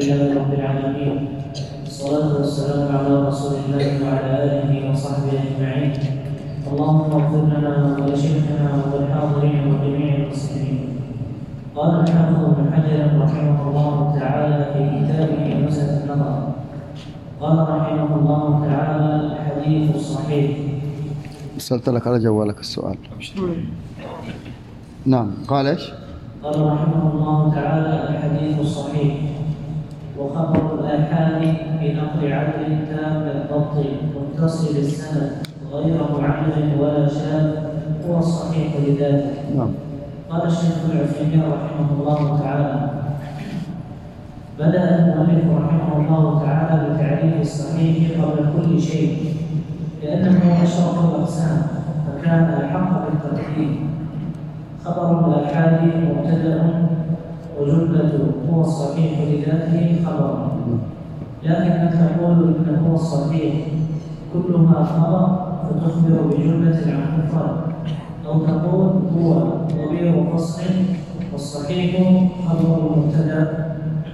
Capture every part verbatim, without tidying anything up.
لله رب العالمين، والصلاة والسلام على رسول الله وعلى آله وصحبه أجمعين. اللهم اغفر لنا ولشيخنا وللحاضرين وجميع المسلمين. قال الحافظ ابن حجر رحمه الله تعالى في كتابه نزهة النظر، قال رحمه الله تعالى: الحديث الصحيح. وصلت لك على جوالك السؤال. نعم. قال ايش؟ قال رحمه الله تعالى: الحديث الصحيح وخبر الآحاد بنقل عدل تام الضبط متصل السند غير معلل ولا شاذ هو الصحيح لذاته. نعم. قال الشيخ العثيمين رحمه الله تعالى: بدأ المؤلف رحمه الله تعالى بتعريف الصحيح قبل كل شيء، لأنه أشرف الأقسام فكان أحق بالتقديم. خبر الآحاد مبتدأ وجملة هو الصحيح لذاته خبر، لكن أن تقول إنه هو الصحيح كلها خبر فتخبر بجملة عن مفرد، أو تقول هو ضمير فصل والصحيح خبر المبتدأ.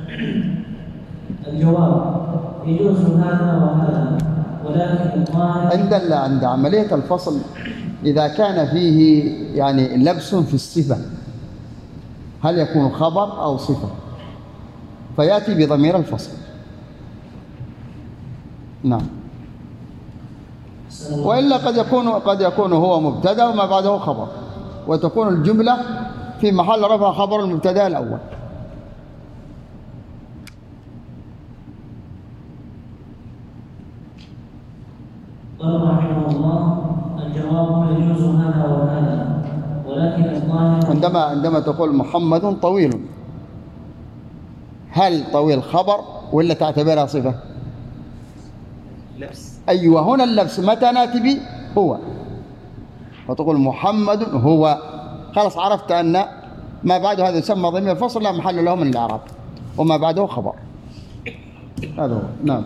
الجواب: يجوز هذا وهذا، ولكن الظاهر عند عند عملية الفصل إذا كان فيه يعني لبس في الصفة، هل يكون خبر أو صفة، فيأتي بضمير الفصل. نعم. وإلا قد يكون قد يكون هو مبتدأ وما بعده خبر، وتكون الجملة في محل رفع خبر المبتدأ الأول. قال رحمه الله: الجواب يجوز هذا وهذا، ولكن الظاهر عندما عندما تقول محمد طويل، هل طويل خبر ولا تعتبرها صفة؟ لبس. أيوة، هنا اللبس. متى نأتي به هو، فتقول محمد هو، خلاص عرفت أن ما بعده هذا يسمى ضمير فصل لا محل له من الإعراب، وما بعده خبر. هذا هو. نعم.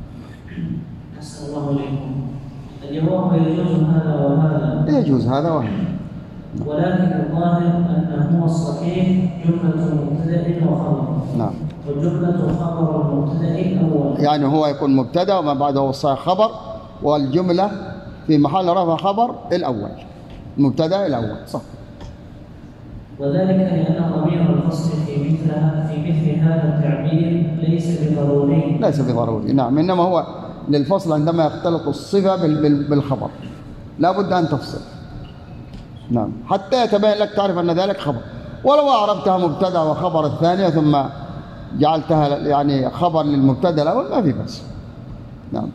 أحسن الله إليكم. الجواب يجوز هذا وهذا، يجوز هذا وهذا، ولكن الظاهر أن هو الصحيح جملة مبتدأ وخبر. نعم. والجملة خبر المبتدأ الأول، يعني هو يكون مبتدأ وما بعده الصحيح خبر، والجملة في محل رفع خبر الأول، مبتدأ الأول. صح. وذلك لأن ضمير الفصل في مثل في مثل هذا التعبير ليس بضروري. ليس بضروري. نعم. إنما هو للفصل عندما يختلط الصفة بالخبر لا بد أن تفصل. نعم. حتى يتبين لك تعرف أن ذلك خبر، ولو أعربتها مبتدأ وخبر الثانية ثم جعلتها يعني خبر للمبتدأ الأول ما في بس. نعم.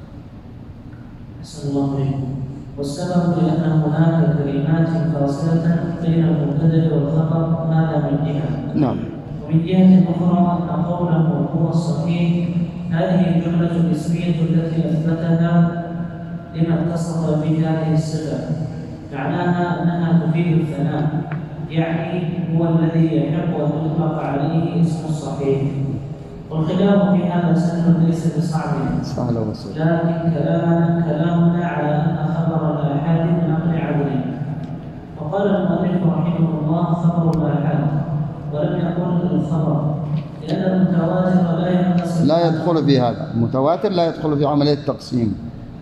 أحسن الله إليكم. والسبب لأن هناك كلمات فاصلة بين المبتدأ والخبر، هذا من جهة. نعم. ومن جهة أخرى أن قوله هو الصحيح هذه الجملة الاسمية التي أثبتها لما اتصف بهذه الصفة، معناها أنها تفيد الثناء، يعني هو الذي يحق أن يطلق عليه اسم الصحيح. والخلاف في هذا سهل ليس بصعب، سهل وبسيط، لكن كلامنا كلامنا على أن خبر الآحاد من نقل عدل. فقال المؤلف رحمه الله: خبر الآحاد، ولم يقل الخبر، لأن المتواتر لا ينقسم. لا يدخل في هذا، المتواتر لا يدخل في عملية التقسيم،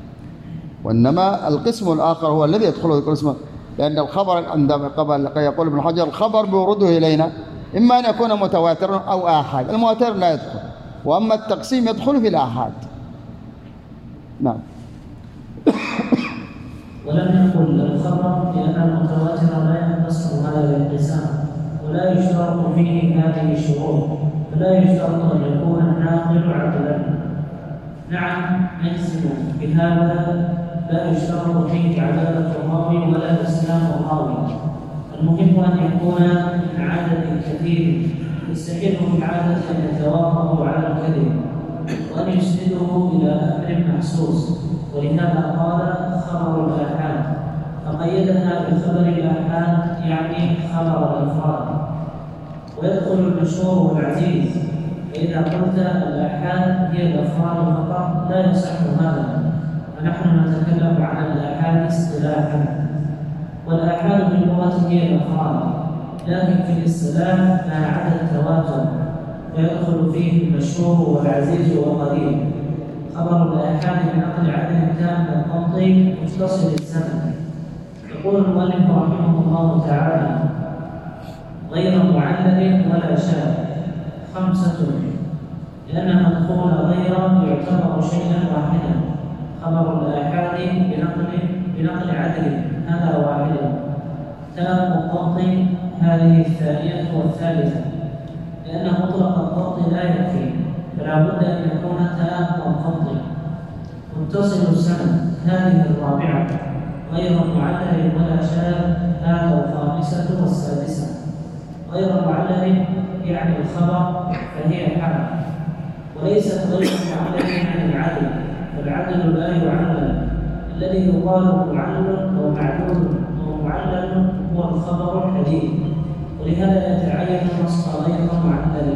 وإنما القسم الآخر هو الذي يدخل في القسم، لأن الخبر عندما قبل يقول ابن حجر الخبر بورده إلينا إما أن يكون متواترا أو آحاد، المتواتر لا يدخل، وأما التقسيم يدخل في الآحاد. نعم. ولم يقل الخبر لأن المتواتر لا ينقسم هذا الانقسام، ولا يشترط فيه هذه الشروط، فلا يشترط أن يكون الناقل عدلا. نعم نجزم بهذا، لا يشترط فيه عدالة الراوي ولا إسلام الراوي. المهم أن يكون من عدد كثير يستحيل في العادة أن يتوافق على الكذب، وأن يسنده إلى أمر محسوس، ولهذا قال خبر الآحاد، فقيدها بخبر الآحاد يعني خبر الأفراد. ويدخل المشهور والعزيز، فإذا قلت الآحاد هي الأفراد فقط لا يصح هذا، فنحن نتكلم عن الآحاد اصطلاحا، والآحاد في اللغة هي الأفراد، لكن في الاصطلاح لا عدد تواتر، ويدخل فيه المشهور والعزيز والقريب. خبر الآحاد بنقل عدل تام الضبط متصل السند. يقول المؤلف رحمه الله تعالى: غير معلل ولا شاذ خمسة، لأن مدخول غير يعتبر شيئا واحدا. خبر الآحاد بنقل بنقل عدل هذا واحد. تام الضبط هذه الثانية والثالثة، لأن مطلق الضبط لا يكفي، فلا بد أن يكون تام الضبط. متصل السند هذه الرابعة. غير معلل ولا شاذ هذا الخامسة والسادسة. غير معلل يعني الخبر فهي حال، وليست غير معلل عن العدل، فالعدل لا يعلل. الذي يقال معلل ومعلول ومعلل هو الخبر الحديث، ولهذا يتعين نصب غير معلل.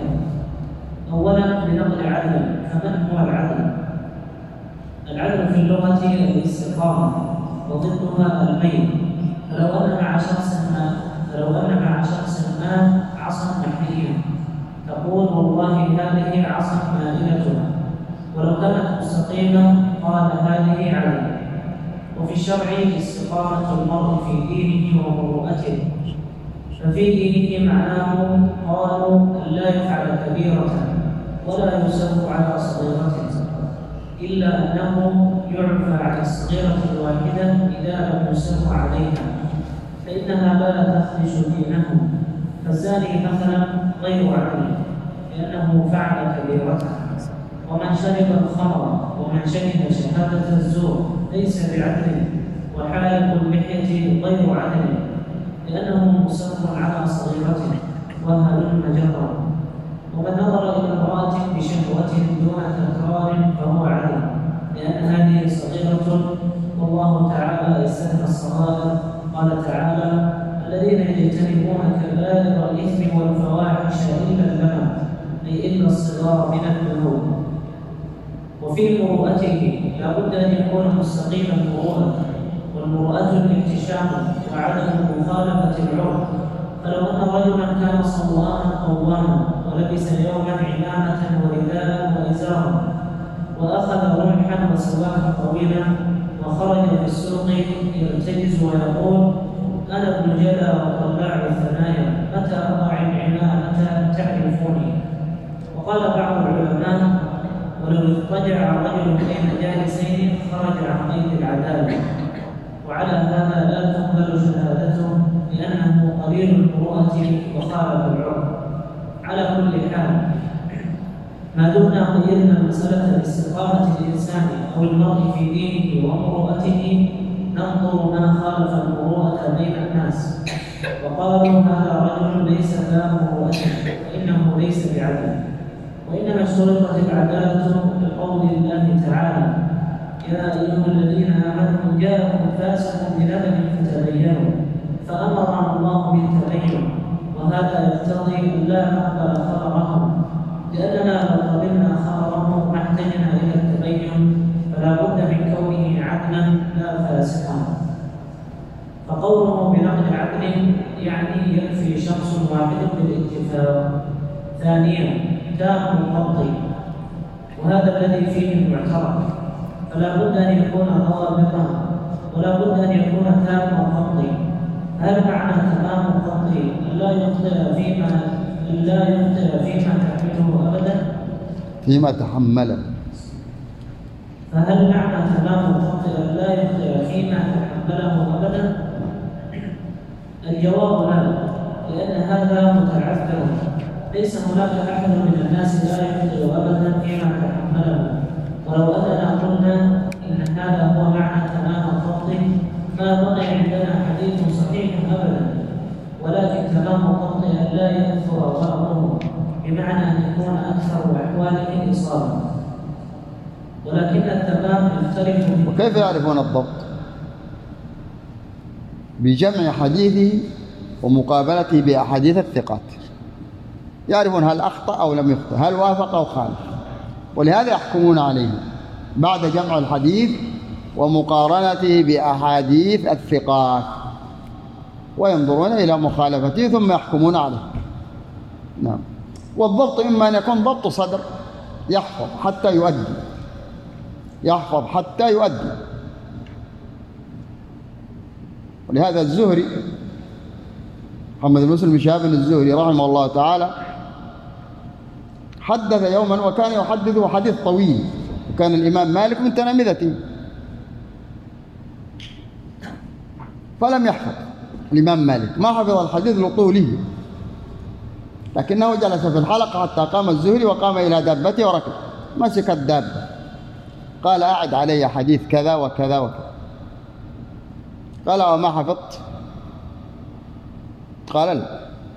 أولا بنقل عدل. فمن هو العدل؟ العدل في اللغة الاستقامة، وضدها الميل. فلو أن مع شخص ما فلو أن مع شخص ما عصا محيا تقول والله هذه عصا مائلة، ولو كانت مستقيمة قال هذه عدل. وفي الشرع استقامة المرء في دينه ومروءته. ففي دينه معناه قالوا أن لا يفعل كبيرة ولا يسب على صغيرة، إلا أنه يعفى عن الصغيرة الواحدة إذا لم يسر عليها، فإنها لا تخدش دينه. فالزاني مثلا غير عدل لأنه فعل كبيرة. ومن شرب الخمر ومن شهد شهادة الزور ليس بعدل. وحالق اللحية غير عدل لأنه مصر على صغيرة وهلم جرا. ومن نظر إلى امرأة بشهوة دون تكرار فهو عدل، لأن هذه صغيرة، والله تعالى يستثنى الصغائر. قال تعالى: الذين يجتنبون كبائر الإثم والفواحش إلا اللمم، أي إلا الصغار من الذنوب. وفي مروءته لا بد أن يكون مستقيم المروءة، والمروءة الاحتشام وعدم مخالفة العرف. فلو أن رجلا كان صواما قواما ولبس يوما عمامة ورداء وإزارا وأخذ رمحا وسواكا طويلا وخرج في السوق يرتجز ويقول: أنا ابن جلا وطلاع الثنايا، متى أضع العمامة تعرفوني. وقال بعض العلماء: ولو اضطجع رجل بين جالسين خرج عن قيد العدالة. وعلى هذا لا تقبل شهادته لأنه قليل المروءة وخالف العرف. على كل حال، ما دمنا قيدنا مسألة الاستقامة الإنسان أو المرء في دينه ومروءته ننظر ما خالف المروءة بين الناس، وقالوا هذا رجل ليس ذا مروءة فإنه ليس بعدل. وإنما اشترطت العدالة بقول الله تعالى: يا أيها الذين آمنوا إن جاءكم فاسق بنبأ فتبينوا، فأمرنا الله بالتبين، وهذا يقتضي أن لا نقبل خبرهم، لأننا لو قبلنا خبرهم ما احتجنا إلى التبين، فلا بد من كونه عدلا لا فاسقا. فقوله بنقل عدل يعني يكفي شخص واحد بالاتفاق. ثانيا تام الضبط، وهذا الذي فيه المعترف، فلا بد أن يكون ضابطا ولا بد أن يكون تام الضبط. هل معنى تمام الضبط لا يخطئ فيما لا يخطئ فيما تحمله أبدا؟ فيما تحمله. فهل معنى تمام الضبط لا يخطئ فيما تحمله أبدا؟ الجواب لا، لأن هذا متعذر. ليس هناك أحد من الناس لا يخطئ أبدا فيما تحمله. ولو أننا قلنا إن هذا هو معنى تمام الضبط ما بقي عندنا حديث صحيح أبدا. ولكن تمام الضبط أن لا يأثر بعضه، بمعنى أن يكون أكثر أحواله إصابة. ولكن التمام يختلف. وكيف يعرفون الضبط؟ بجمع حديثه ومقابلته بأحاديث الثقات، يعرفون هل أخطأ أو لم يخطئ، هل وافق أو خالف، ولهذا يحكمون عليه بعد جمع الحديث ومقارنته بأحاديث الثقات، وينظرون إلى مخالفته ثم يحكمون عليه. نعم. والضبط إما أن يكون ضبط صدر يحفظ حتى يؤدي، يحفظ حتى يؤدي. ولهذا الزهري محمد بن مسلم شهاب الزهري رحمه الله تعالى حدث يوما وكان يحدث حديث طويل، وكان الإمام مالك من تلامذته، فلم يحفظ الإمام مالك، ما حفظ الحديث لطوله، لكنه جلس في الحلقة حتى قام الزهري وقام إلى دابته وركب، مسك الدابة قال أعد علي حديث كذا وكذا وكذا. قال وما حفظت؟ قال لا،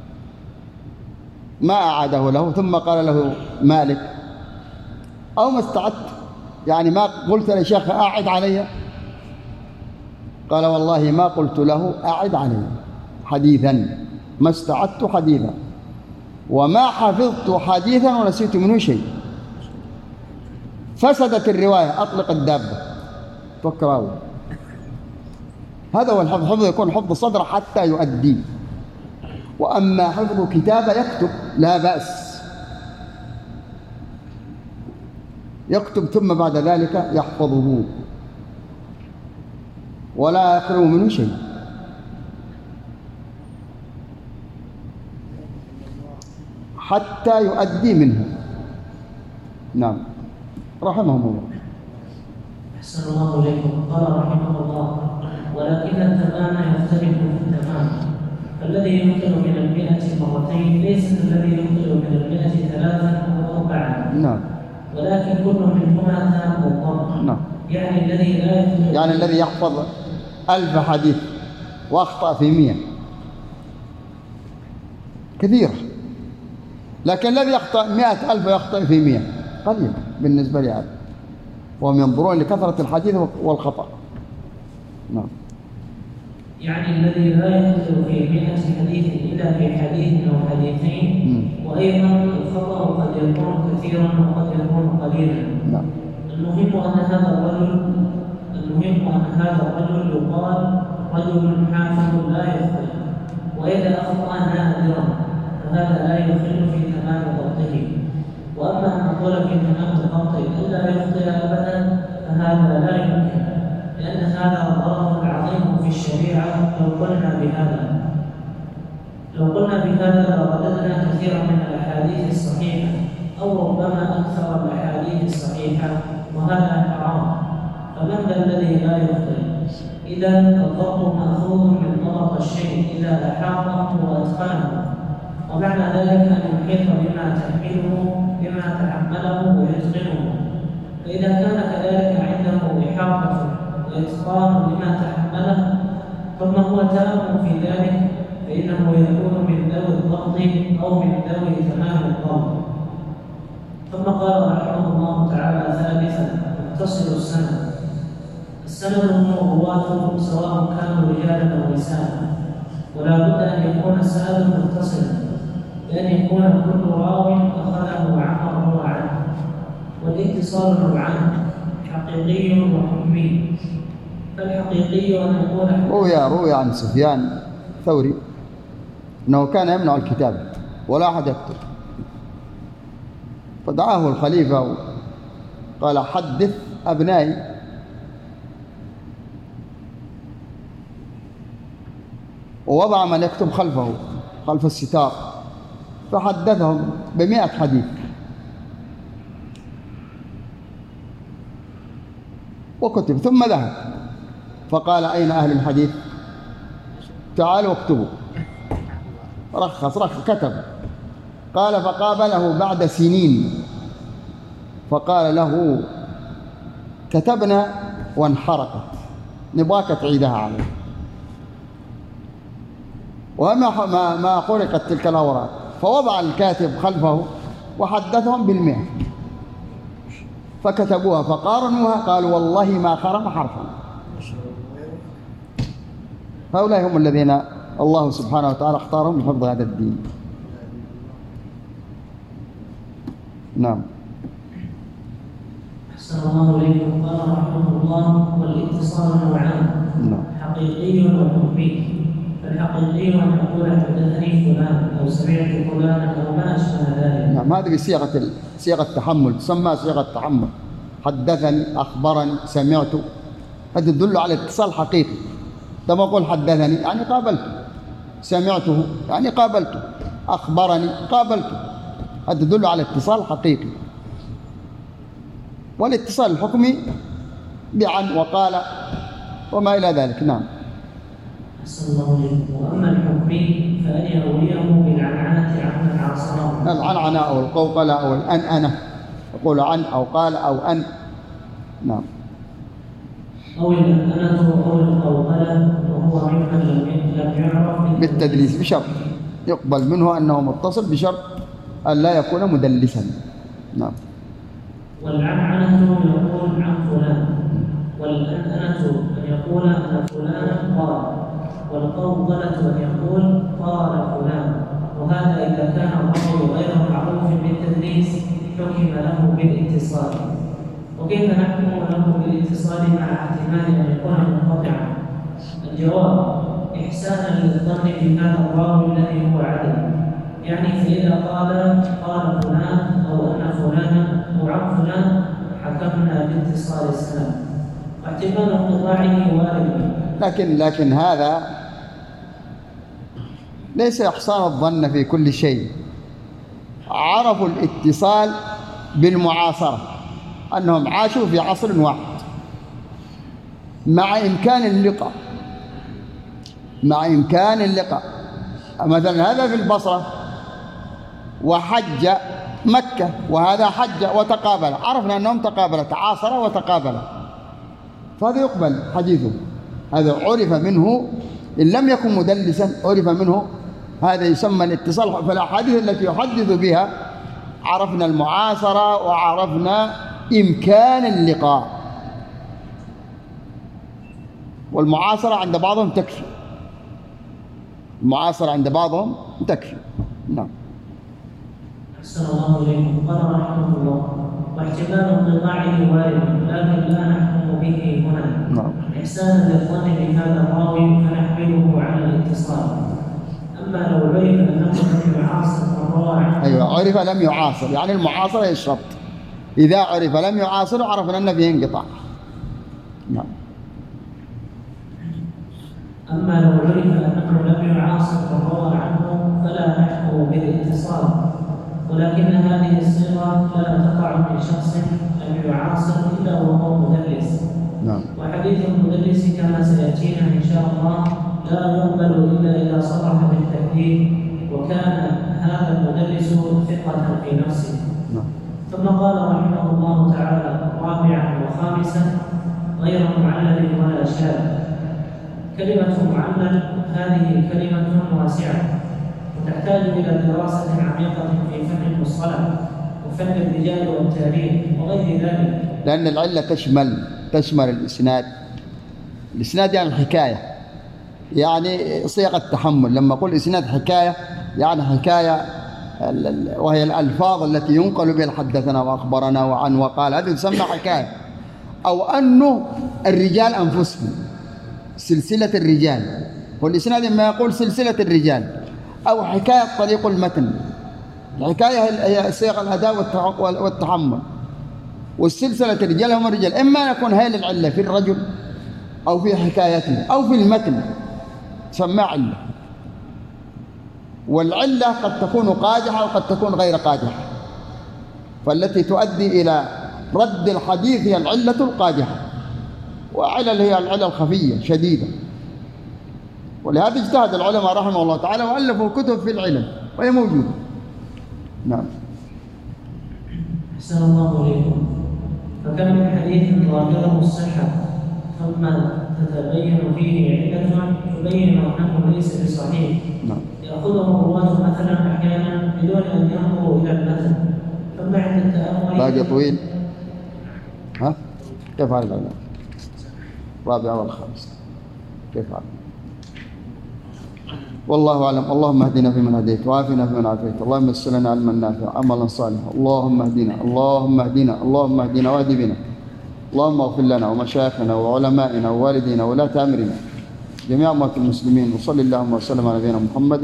ما أعاده له. ثم قال له مالك أو ما استعدت، يعني ما قلت لشيخ أعد علي؟ قال والله ما قلت له أعد علي حديثا، ما استعدت حديثا، وما حفظت حديثا ونسيت منه شيء. فسدت الرواية، أطلق الدابة توكراوي. هذا هو الحفظ. حفظ يكون حفظ صدر حتى يؤدي. وأما حفظ كتابة يكتب لا بأس، يكتب ثم بعد ذلك يحفظه ولا يخلو منه شيء. حتى يؤدي منه. نعم رحمهم الله. أحسن الله إليكم. قال رحمه الله ولكن التمام يختلف في التمام، فالذي ينقل من المئة مرتين ليس الذي ينقل من المئة ثلاثا أو أربعا. نعم. ولكن كل منهما تام الضبط. نعم. يعني الذي لا ينقل يعني الذي يحفظ ألف حديث وأخطأ في مئة كثير، لكن الذي يخطأ مئة ألف ويخطأ في مئة قليل بالنسبة لهذا، وهم ينظرون لكثرة الحديث والخطأ. نعم. يعني الذي لا ينقل في مئة حديث إلا في حديث أو حديثين. وأيضا الخطأ قد يكون كثيرا وقد يكون قليلا. نعم. المهم أن هذا الرجل المهم أن هذا الرجل يقال رجل حافظ لا يخطئ، وإذا أخطأ نادرا فهذا لا يخل في تمام ضبطه. وأما أن نقول في تمام ضبطه إلا يخطئ أبدا فهذا لا يمكن، لأن هذا ضرر عظيم في الشريعة. لو قلنا بهذا لو قلنا بهذا لرددنا كثيرا من الأحاديث الصحيحة أو ربما أكثر الأحاديث الصحيحة، وهذا حرام. فمن ذا الذي لا يخطئ؟ إذا الضبط مأخوذ من ضبط الشيء إذا أحاطه وأتقنه، ومعنى ذلك أن يحيط بما تحمله بما تحمله ويتقنه. فإذا كان كذلك عنده إحاطة وإتقان لما تحمله ثم هو تام في ذلك فإنه يكون من ذوي الضبط أو من ذوي تمام الضبط. ثم قال رحمه الله تعالى ثالثا متصل السند. السند هم رواته سواء كانوا رجالا أو نساء، ولا بد أن يكون السند متصلا، بأن يكون كل راو أخذه عمن روى عنه. والاتصال نوعان، حقيقي وحكمي. فالحقيقي أن يكون روي روي عن سفيان الثوري أنه كان يمنع الكتاب ولا أحد يكتب، فدعاه الخليفة قال حدث أبنائي، ووضع من يكتب خلفه خلف الستار، فحدثهم بمئة حديث وكتب. ثم ذهب فقال أين أهل الحديث؟ تعالوا اكتبوا. رخص رخص كتب. قال فقابله بعد سنين فقال له كتبنا وانحرقت، نبغاك تعيدها عليه. وما ما ما خلقت تلك الأوراق، فوضع الكاتب خلفه وحدثهم بالمئة، فكتبوها فقارنوها قالوا والله ما خرم حرفا. هؤلاء هم الذين الله سبحانه وتعالى اختارهم لحفظ هذا الدين. نعم. أحسن الله إليكم. قال رحمه الله والاتصال نوعان، حقيقي وحكمي. الحقيقي أن يقول حدثني فلان أو سمعت فلانا أو ما أشبه ذلك. نعم، هذه بصيغة صيغة التحمل، تسمى صيغة التحمل. حدثني، أخبرني، سمعت، هذا تدل على اتصال حقيقي. لما أقول حدثني يعني قابلته، سمعته يعني قابلته، أخبرني قابلته، هذا تدل على اتصال حقيقي. والاتصال الحكمي بعن وقال وما إلى ذلك. نعم. أحسن الله إليكم. وأما الحكمي فأن يرويه بالعنعنة عمن عاصره. العنعنة أو القوقلة أو الأنأنة، يقول عن أو قال أو أن. نعم. أو الأنأنة أو القوقلة، وهو ممن لم يعرف بالتدليس بشرط يقبل منه أنه متصل، بشرط أن لا يكون مدلسا. نعم. والعنعنة يقول عن فلان، والأنأنة أن يقول أن فلان قال، والقوقلة أن يقول قال فلان. وهذا إذا كان الرجل غير معروف بالتدليس حكم له بالاتصال. وكيف نحكم له بالاتصال مع احتمال أن يكون منقطعا؟ الجواب: إحسانا للظن بهذا الراوي الذي هو عدل، يعني فإذا قال قال فلان أو أن فلانا أو عن فلان حكمنا باتصال السند، واحتمال انقطاعه وارد. لكن لكن هذا ليس إحسان الظن في كل شيء. عرفوا الاتصال بالمعاصرة، أنهم عاشوا في عصر واحد مع إمكان اللقاء، مع إمكان اللقاء. مثلا هذا في البصرة وحج مكة، وهذا حج وتقابل، عرفنا أنهم تقابل، تعاصر وتقابل، فهذا يقبل حديثه. هذا عرف منه إن لم يكن مدلسا، عرف منه، هذا يسمى الاتصال. فالأحاديث التي يحدث بها عرفنا المعاصرة وعرفنا إمكان اللقاء، والمعاصرة عند بعضهم تكفي، المعاصرة عند بعضهم تكفي. نعم. أحسن الله إليكم. قال رحمه الله: واحتمال انقطاعه وارد، لكن لا نحكم به هنا. نعم. إحسانا للظن بهذا الراوي فنحمله على الاتصال. أما لو عرف أنه لم يعاصر فهو أيوة، عرف لم يعاصر، يعني المعاصرة الشرط. إذا عرف لم يعاصر عرفنا أن فيه انقطاع. نعم. أما لو عرف أنه لم يعاصر فهو عنه فلا نحكم بالاتصال، ولكن هذه الصيغة لا تقع من شخص لم يعاصر إلا وهو مدلس. نعم. وحديث المدلس كما سيأتينا إن شاء الله لا يقبل إلا إذا صرح بالتكذيب وكان هذا المدلس ثقة في نفسه. نعم. ثم قال رحمه الله تعالى: رابعا وخامسا غير معلل ولا شاذ. كلمة معلل هذه كلمة واسعة وتحتاج إلى دراسة عميقة في فن المصطلح وفن الرجال والتاريخ وغير ذلك، لأن العلة تشمل تشمل الإسناد. الإسناد يعني الحكاية، يعني صيغة التحمل. لما أقول إسناد حكاية يعني حكاية، وهي الألفاظ التي ينقل بها حدثنا وأخبرنا وعن وقال، هذه تسمى حكاية. أو أنه الرجال أنفسهم، سلسلة الرجال، والإسناد ما يقول سلسلة الرجال، أو حكاية طريق المتن. الحكاية هي صيغ الأداء والتحمل، والسلسلة الرجال هم الرجال. إما يكون هذه العلة في الرجل أو في حكايته أو في المتن، تسمى علة. والعلة قد تكون قادحة وقد تكون غير قادحة، فالتي تؤدي إلى رد الحديث هي العلة القادحة، وعلل هي العلل الخفية شديدة. ولهذا اجتهد العلماء رحمه الله تعالى وألفوا كتب في العلل وهي موجودة. نعم. أحسن الله إليكم. فكم من حديث ظاهره الصحة ثم تتبين فيه علة تبين أنه ليس بصحيح، نعم. يأخذه الرواة مثلا أحيانا بدون أن ينظروا إلى المتن، ثم عند التأمل باقي طويل. ها؟ كيف هذا العلم؟ رابعة والخامسة كيف هذا؟ والله أعلم. اللهم اهدنا فيمن هديت وعافنا فيمن عافيت، اللهم يسر لنا علما نافعا عملا صالحا، اللهم اهدنا اللهم اهدنا اللهم اهدنا واهد بنا، اللهم اغفر لنا ومشايخنا وعلمائنا ووالدينا وولاة أمرنا، جميع أمة المسلمين. وصلى اللهم وسلم على نبينا محمد.